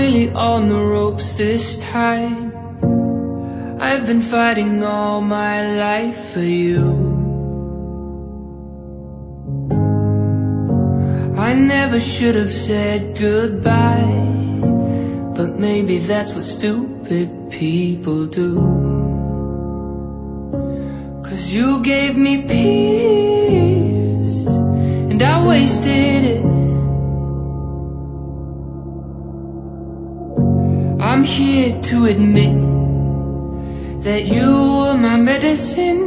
really on the ropes this time. I've been fighting all my life for you. I never should have said goodbye, but maybe that's what stupid people do. 'Cause you gave me peace, and I wasted it. I'm here to admit that you were my medicine.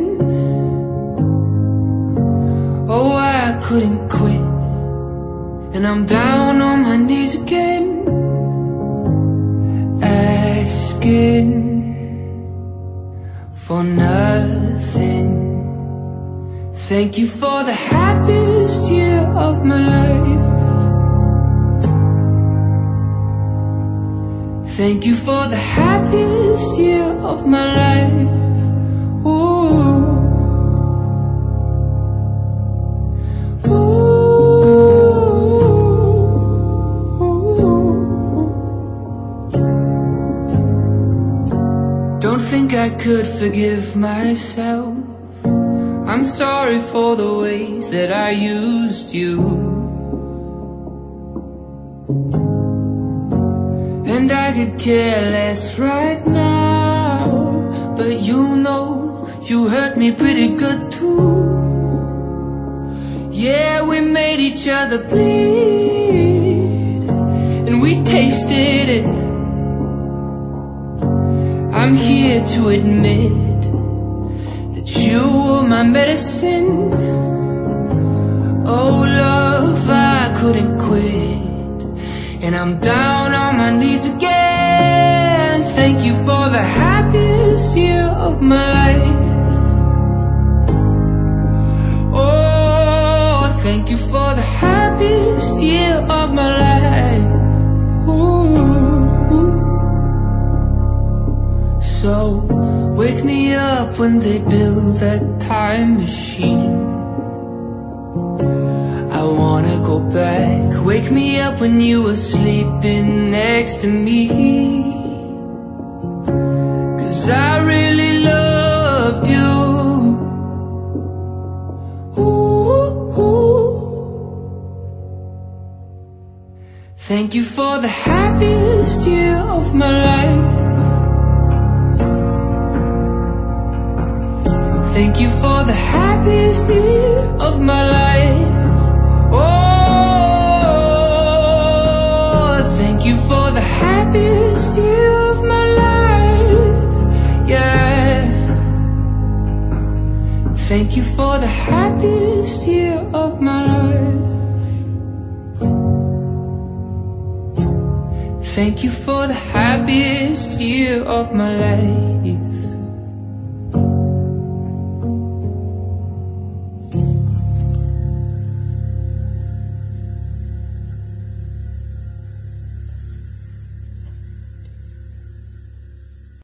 Oh, I couldn't quit, and I'm down on my knees again, asking for nothing. Thank you for the happiest year of my life. Thank you for the happiest year of my life. Ooh. Don't think I could forgive myself. I'm sorry for the ways that I used you. And I could care less right now, but you know you hurt me pretty good too. Yeah, we made each other bleed, and we tasted it. I'm here to admit that you were my medicine. Oh love, I couldn't quit, and I'm down on my knees again. Thank you for the happiest year of my life. Oh, thank you for the happiest year of my life. Ooh. So wake me up when they build that time machine. I wanna go back. Wake me up when you were sleeping next to me. 'Cause I really loved you. Ooh, ooh. Thank you for the happiest year of my life. Thank you for the happiest year of my life. Oh, thank you for the happiest year of my life. Yeah. Thank you for the happiest year of my life. Thank you for the happiest year of my life.